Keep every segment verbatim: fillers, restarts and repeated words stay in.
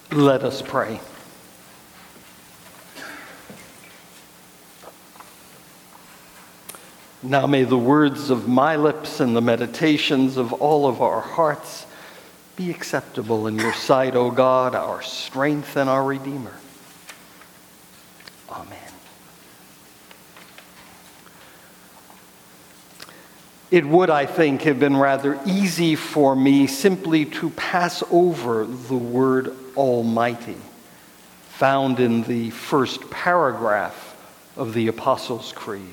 Let us pray. Now may the words of my lips and the meditations of all of our hearts be acceptable in your sight, O God, our strength and our Redeemer. Amen. It would, I think, have been rather easy for me simply to pass over the word Almighty, found in the first paragraph of the Apostles' Creed.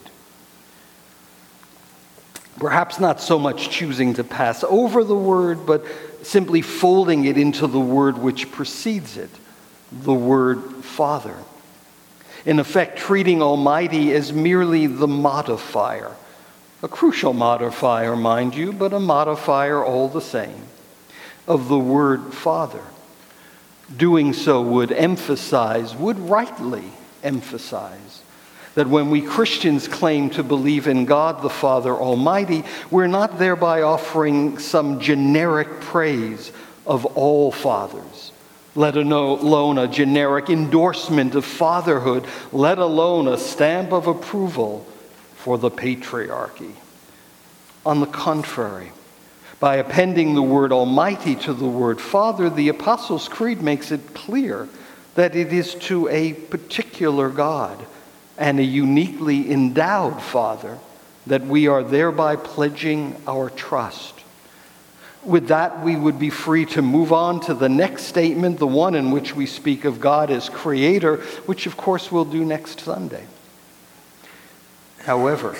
Perhaps not so much choosing to pass over the word, but simply folding it into the word which precedes it, the word Father. In effect, treating Almighty as merely the modifier. A crucial modifier, mind you, but a modifier all the same, of the word Father. Doing so would emphasize, would rightly emphasize, that when we Christians claim to believe in God the Father Almighty, we're not thereby offering some generic praise of all fathers, let alone a generic endorsement of fatherhood, let alone a stamp of approval for the patriarchy. On the contrary, by appending the word Almighty to the word Father, the Apostles' Creed makes it clear that it is to a particular God and a uniquely endowed Father that we are thereby pledging our trust. With that, we would be free to move on to the next statement, the one in which we speak of God as Creator, which of course we'll do next Sunday. However,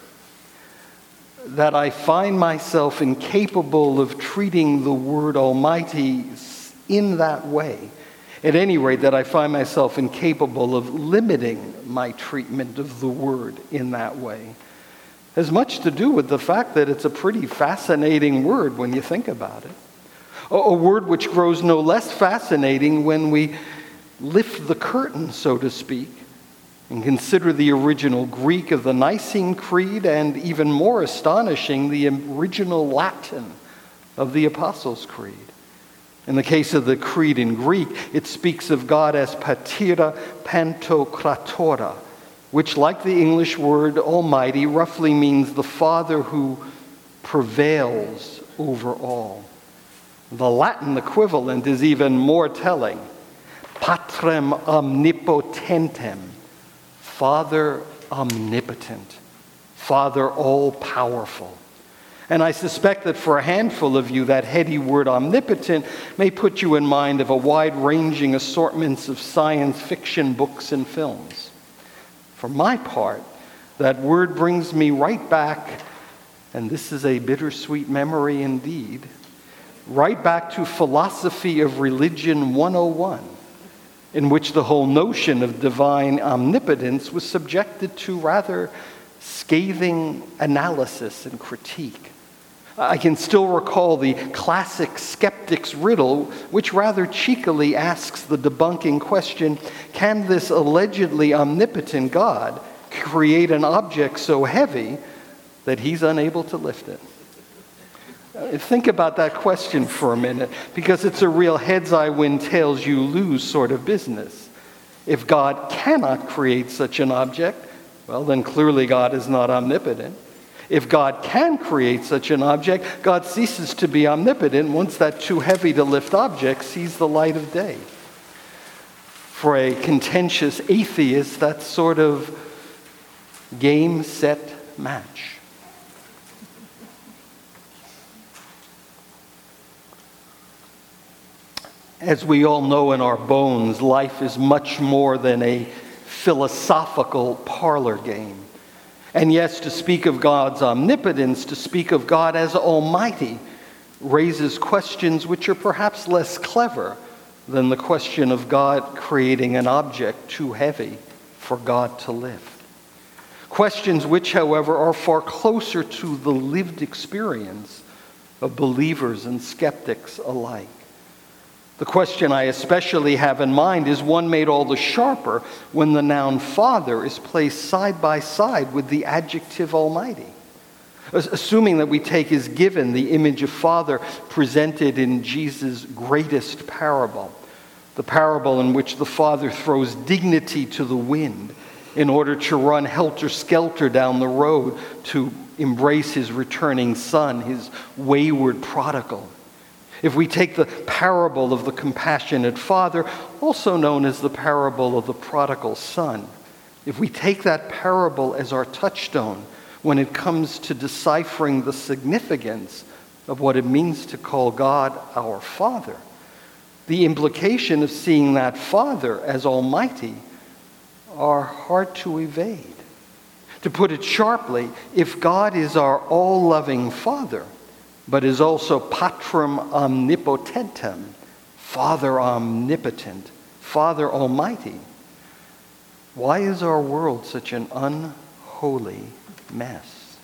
that I find myself incapable of treating the word Almighty in that way, at any rate, that I find myself incapable of limiting my treatment of the word in that way, has much to do with the fact that it's a pretty fascinating word when you think about it. A, a word which grows no less fascinating when we lift the curtain, so to speak, and consider the original Greek of the Nicene Creed, and even more astonishing, the original Latin of the Apostles' Creed. In the case of the Creed in Greek, it speaks of God as Patira Pantokratora, which, like the English word Almighty, roughly means the Father who prevails over all. The Latin equivalent is even more telling. Patrem omnipotentem, Father omnipotent, Father all-powerful. And I suspect that for a handful of you, that heady word omnipotent may put you in mind of a wide-ranging assortments of science fiction books and films. For my part, that word brings me right back, and this is a bittersweet memory indeed, right back to Philosophy of Religion one oh one, in which the whole notion of divine omnipotence was subjected to rather scathing analysis and critique. I can still recall the classic skeptic's riddle, which rather cheekily asks the debunking question, can this allegedly omnipotent God create an object so heavy that he's unable to lift it? Think about that question for a minute, because it's a real heads I win, tails you lose sort of business. If God cannot create such an object, well, then clearly God is not omnipotent. If God can create such an object, God ceases to be omnipotent once that too heavy to lift object sees the light of day. For a contentious atheist, that's sort of game, set, match. As we all know in our bones, life is much more than a philosophical parlor game. And yes, to speak of God's omnipotence, to speak of God as Almighty, raises questions which are perhaps less clever than the question of God creating an object too heavy for God to lift. Questions which, however, are far closer to the lived experience of believers and skeptics alike. The question I especially have in mind is one made all the sharper when the noun Father is placed side by side with the adjective Almighty. Assuming that we take as given the image of Father presented in Jesus' greatest parable, the parable in which the father throws dignity to the wind in order to run helter-skelter down the road to embrace his returning son, his wayward prodigal. If we take the parable of the compassionate father, also known as the parable of the prodigal son, if we take that parable as our touchstone when it comes to deciphering the significance of what it means to call God our Father, the implication of seeing that Father as Almighty are hard to evade. To put it sharply, if God is our all-loving Father, but is also Patrum Omnipotentem, Father Omnipotent, Father Almighty, why is our world such an unholy mess?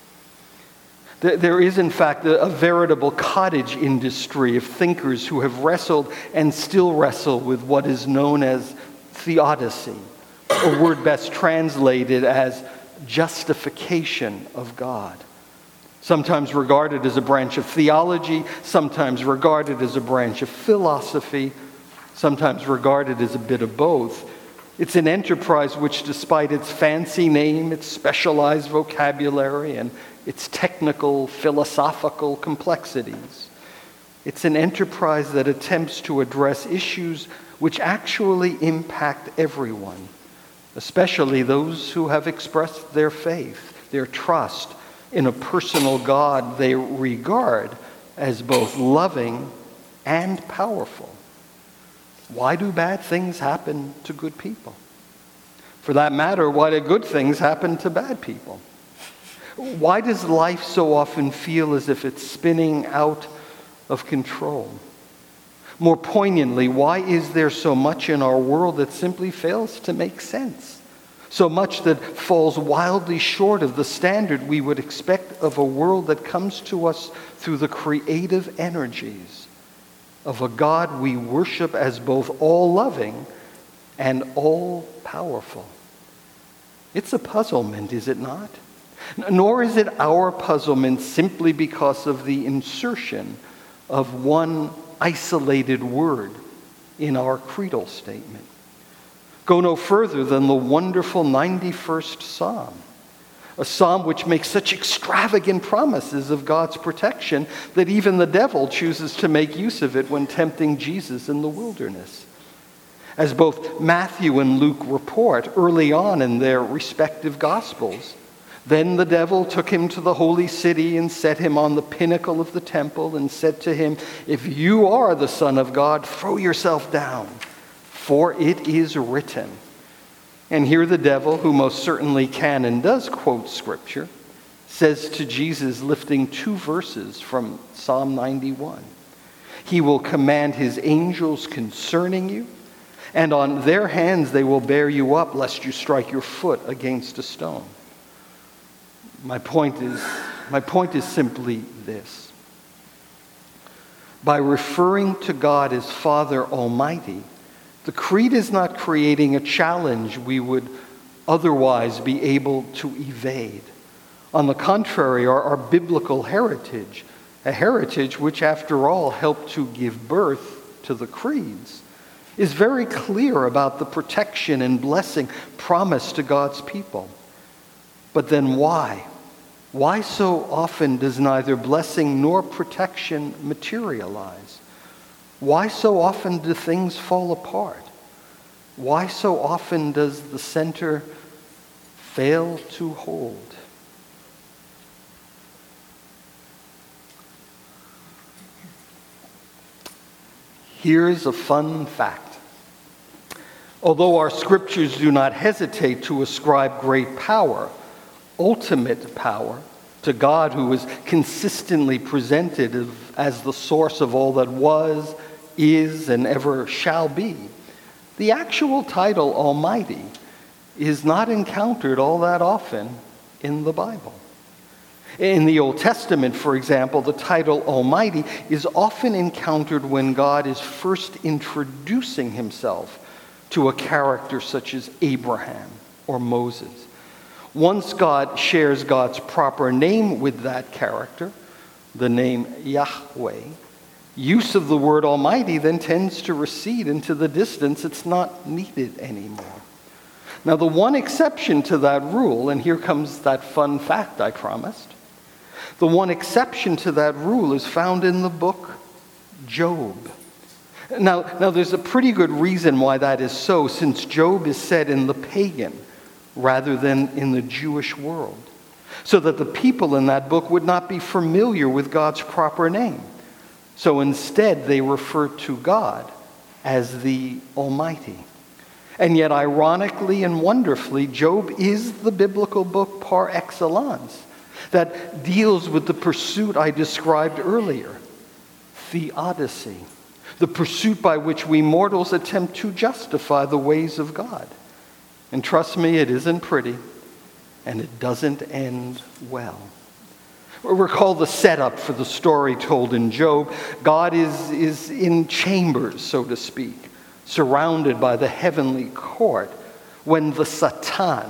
There is, in fact, a veritable cottage industry of thinkers who have wrestled and still wrestle with what is known as theodicy, a word best translated as justification of God. Sometimes regarded as a branch of theology, sometimes regarded as a branch of philosophy, sometimes regarded as a bit of both. It's an enterprise which, despite its fancy name, its specialized vocabulary, and its technical, philosophical complexities, it's an enterprise that attempts to address issues which actually impact everyone, especially those who have expressed their faith, their trust in a personal God they regard as both loving and powerful. Why do bad things happen to good people? For that matter, why do good things happen to bad people? Why does life so often feel as if it's spinning out of control? More poignantly, why is there so much in our world that simply fails to make sense? So much that falls wildly short of the standard we would expect of a world that comes to us through the creative energies of a God we worship as both all-loving and all-powerful. It's a puzzlement, is it not? Nor is it our puzzlement simply because of the insertion of one isolated word in our creedal statement. Go no further than the wonderful ninety-first Psalm, a psalm which makes such extravagant promises of God's protection that even the devil chooses to make use of it when tempting Jesus in the wilderness. As both Matthew and Luke report early on in their respective Gospels, then the devil took him to the holy city and set him on the pinnacle of the temple and said to him, "If you are the Son of God, throw yourself down, for it is written." And here the devil, who most certainly can and does quote Scripture, says to Jesus, lifting two verses from Psalm ninety-one, "He will command his angels concerning you, and on their hands they will bear you up, lest you strike your foot against a stone." My point is, my point is simply this. By referring to God as Father Almighty, the Creed is not creating a challenge we would otherwise be able to evade. On the contrary, our, our biblical heritage, a heritage which, after all, helped to give birth to the creeds, is very clear about the protection and blessing promised to God's people. But then why? Why so often does neither blessing nor protection materialize? Why so often do things fall apart? Why so often does the center fail to hold? Here's a fun fact. Although our scriptures do not hesitate to ascribe great power, ultimate power, to God, who is consistently presented as the source of all that was, is, and ever shall be, the actual title Almighty is not encountered all that often in the Bible. In the Old Testament, for example, the title Almighty is often encountered when God is first introducing himself to a character such as Abraham or Moses. Once God shares God's proper name with that character, the name Yahweh, Use of the word Almighty then tends to recede into the distance. It's not needed anymore. Now, the one exception to that rule, and here comes that fun fact I promised, the one exception to that rule is found in the book Job. Now, now, there's a pretty good reason why that is so, since Job is set in the pagan rather than in the Jewish world, so that the people in that book would not be familiar with God's proper name. So instead, they refer to God as the Almighty. And yet, ironically and wonderfully, Job is the biblical book par excellence that deals with the pursuit I described earlier, theodicy, the pursuit by which we mortals attempt to justify the ways of God. And trust me, it isn't pretty, and it doesn't end well. Recall the setup for the story told in Job. God is, is in chambers, so to speak, surrounded by the heavenly court, when the Satan,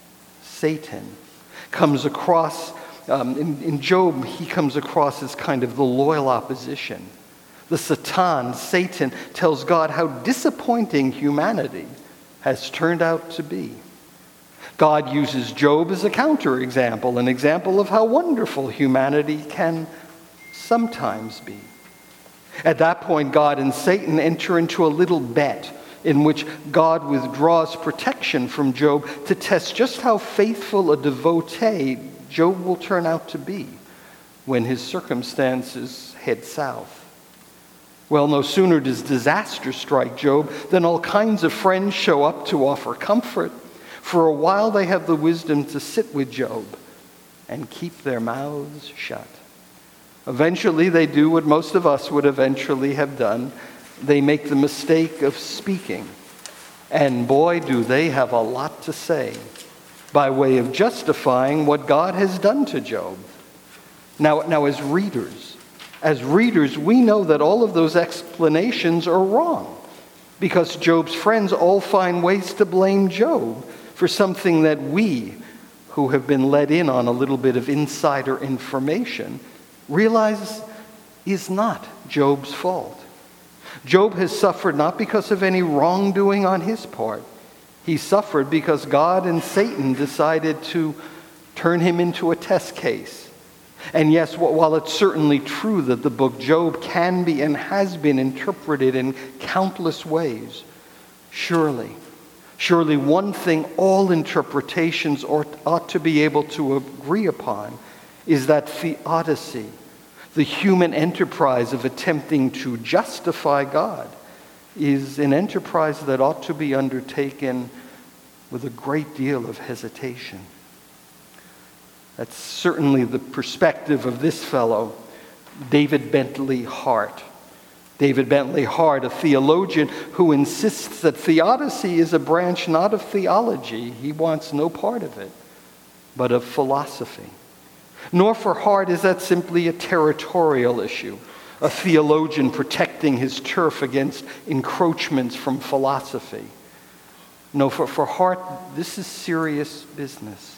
Satan, comes across, um, in, in Job, he comes across as kind of the loyal opposition. The Satan, Satan, tells God how disappointing humanity has turned out to be. God uses Job as a counterexample, an example of how wonderful humanity can sometimes be. At that point, God and Satan enter into a little bet in which God withdraws protection from Job to test just how faithful a devotee Job will turn out to be when his circumstances head south. Well, no sooner does disaster strike Job than all kinds of friends show up to offer comfort. For a while, they have the wisdom to sit with Job and keep their mouths shut. Eventually, they do what most of us would eventually have done. They make the mistake of speaking. And boy, do they have a lot to say by way of justifying what God has done to Job. Now, now as readers, as readers, we know that all of those explanations are wrong, because Job's friends all find ways to blame Job for something that we, who have been let in on a little bit of insider information, realize is not Job's fault. Job has suffered not because of any wrongdoing on his part. He suffered because God and Satan decided to turn him into a test case. And yes, while it's certainly true that the book Job can be and has been interpreted in countless ways, surely, surely one thing all interpretations ought, ought to be able to agree upon is that theodicy, the human enterprise of attempting to justify God, is an enterprise that ought to be undertaken with a great deal of hesitation. That's certainly the perspective of this fellow, David Bentley Hart. David Bentley Hart, a theologian who insists that theodicy is a branch not of theology. He wants no part of it, but of philosophy. Nor for Hart is that simply a territorial issue, a theologian protecting his turf against encroachments from philosophy. No, for, for Hart, this is serious business.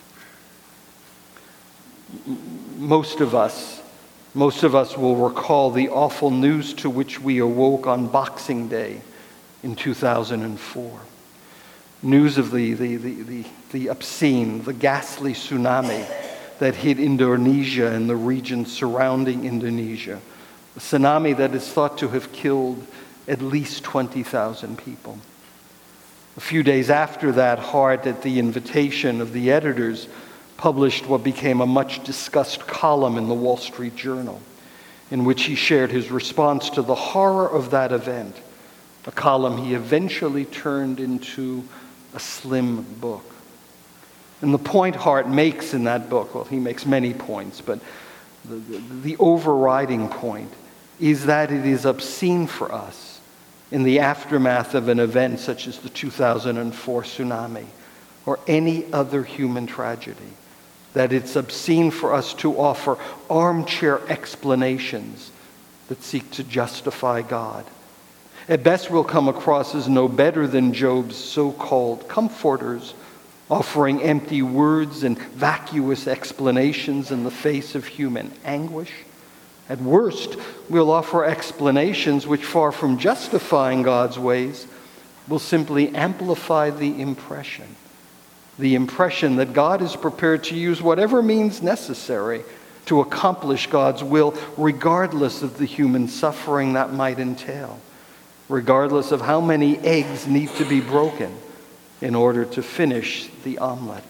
Most of us, most of us will recall the awful news to which we awoke on Boxing Day in two thousand four. News of the, the, the, the, the obscene, the ghastly tsunami that hit Indonesia and the region surrounding Indonesia. A tsunami that is thought to have killed at least twenty thousand people. A few days after that, Hart, at the invitation of the editors, published what became a much discussed column in the Wall Street Journal, in which he shared his response to the horror of that event, a column he eventually turned into a slim book. And the point Hart makes in that book, well, he makes many points, but the, the, the overriding point is that it is obscene for us in the aftermath of an event such as the two thousand four tsunami or any other human tragedy, that it's obscene for us to offer armchair explanations that seek to justify God. At best, we'll come across as no better than Job's so-called comforters, offering empty words and vacuous explanations in the face of human anguish At worst, we'll offer explanations which, far from justifying God's ways, will simply amplify the impression. The impression that God is prepared to use whatever means necessary to accomplish God's will, regardless of the human suffering that might entail, regardless of how many eggs need to be broken in order to finish the omelet.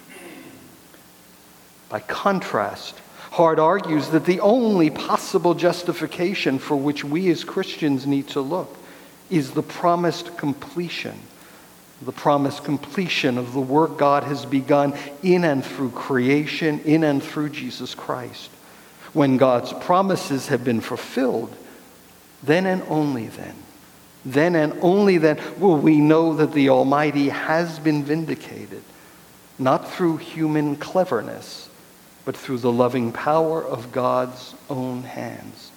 By contrast, Hart argues that the only possible justification for which we as Christians need to look is the promised completion, the promised completion of the work God has begun in and through creation, in and through Jesus Christ. When God's promises have been fulfilled, then and only then, then and only then will we know that the Almighty has been vindicated, not through human cleverness, but through the loving power of God's own hands.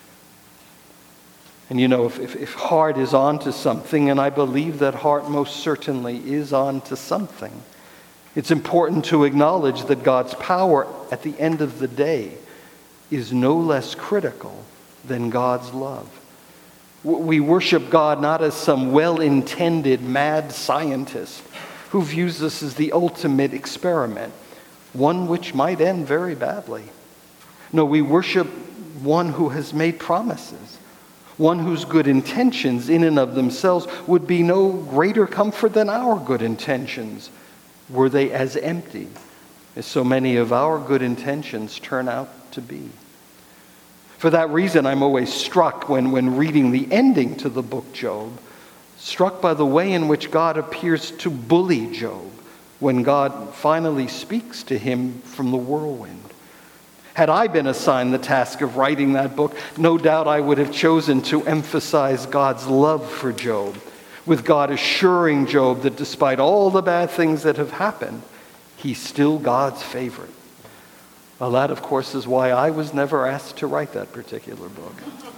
And you know, if, if, if Hart is on to something, and I believe that Hart most certainly is on to something, it's important to acknowledge that God's power at the end of the day is no less critical than God's love. We worship God not as some well-intended mad scientist who views this as the ultimate experiment, one which might end very badly. No, we worship one who has made promises, one whose good intentions in and of themselves would be no greater comfort than our good intentions, were they as empty as so many of our good intentions turn out to be. For that reason, I'm always struck when, when reading the ending to the book Job, struck by the way in which God appears to bully Job when God finally speaks to him from the whirlwind. Had I been assigned the task of writing that book, no doubt I would have chosen to emphasize God's love for Job, with God assuring Job that despite all the bad things that have happened, he's still God's favorite. Well, that, of course, is why I was never asked to write that particular book.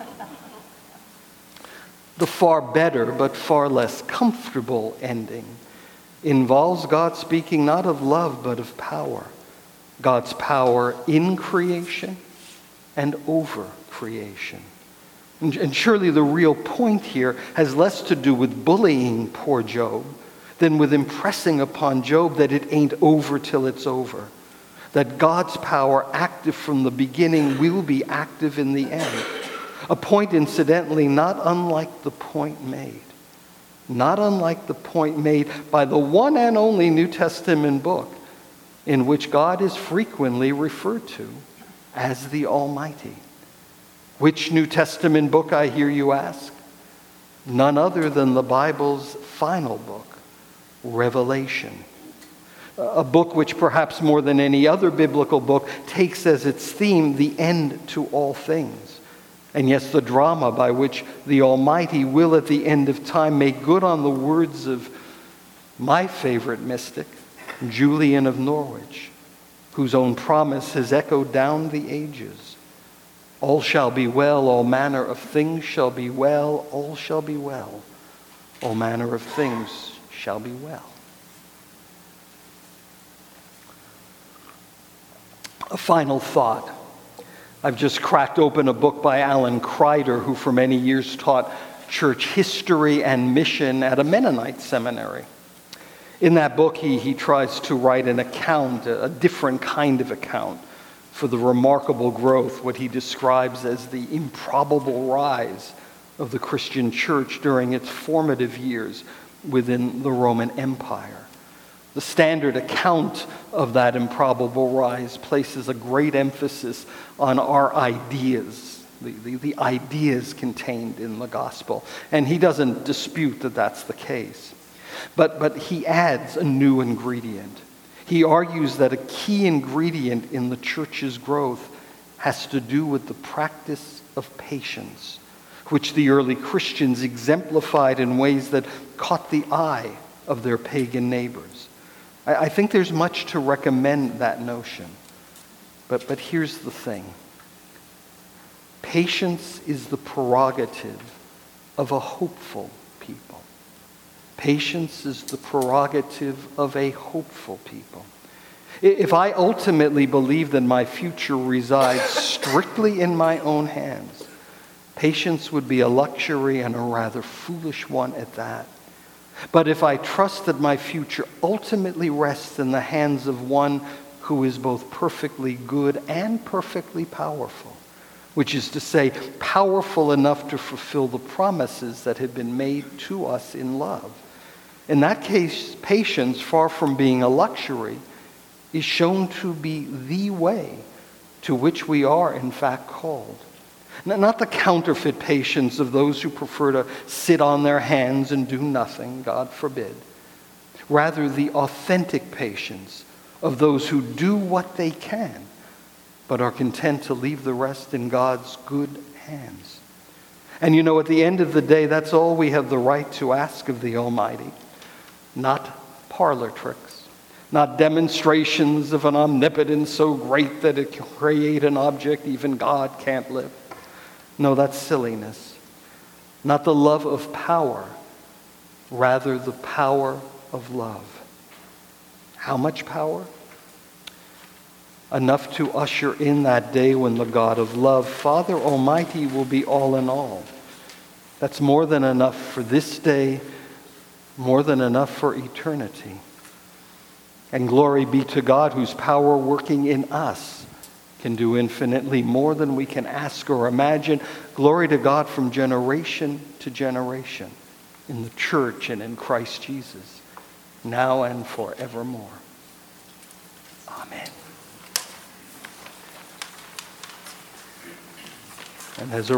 The far better, but far less comfortable ending involves God speaking not of love, but of power. God's power in creation and over creation. And, and surely the real point here has less to do with bullying poor Job than with impressing upon Job that it ain't over till it's over. That God's power, active from the beginning, will be active in the end. A point, incidentally, not unlike the point made. Not unlike the point made by the one and only New Testament book in which God is frequently referred to as the Almighty. Which New Testament book, I hear you ask? None other than the Bible's final book, Revelation. A book which perhaps more than any other biblical book takes as its theme the end to all things. And yes, the drama by which the Almighty will at the end of time make good on the words of my favorite mystic, Julian of Norwich, whose own promise has echoed down the ages. All shall be well, all manner of things shall be well, all shall be well, all manner of things shall be well. A final thought. I've just cracked open a book by Alan Kreider, who for many years taught church history and mission at a Mennonite seminary. In that book, he, he tries to write an account, a, a different kind of account, for the remarkable growth, what he describes as the improbable rise of the Christian church during its formative years within the Roman Empire. The standard account of that improbable rise places a great emphasis on our ideas, the, the, the ideas contained in the gospel. And he doesn't dispute that that's the case. But, but he adds a new ingredient. He argues that a key ingredient in the church's growth has to do with the practice of patience, which the early Christians exemplified in ways that caught the eye of their pagan neighbors. I think there's much to recommend that notion. But, but here's the thing. Patience is the prerogative of a hopeful people. Patience is the prerogative of a hopeful people. If I ultimately believe that my future resides strictly in my own hands, patience would be a luxury, and a rather foolish one at that. But if I trust that my future ultimately rests in the hands of one who is both perfectly good and perfectly powerful, which is to say, powerful enough to fulfill the promises that have been made to us in love, in that case, patience, far from being a luxury, is shown to be the way to which we are, in fact, called. Not the counterfeit patience of those who prefer to sit on their hands and do nothing, God forbid. Rather, the authentic patience of those who do what they can, but are content to leave the rest in God's good hands. And you know, at the end of the day, that's all we have the right to ask of the Almighty. Not parlor tricks, not demonstrations of an omnipotence so great that it can create an object even God can't lift. No, that's silliness. Not the love of power, rather the power of love. How much power? Enough to usher in that day when the God of love, Father Almighty, will be all in all. That's more than enough for this day, more than enough for eternity. And glory be to God, whose power working in us can do infinitely more than we can ask or imagine. Glory to God from generation to generation, in the church and in Christ Jesus, now and forevermore. Amen. And as a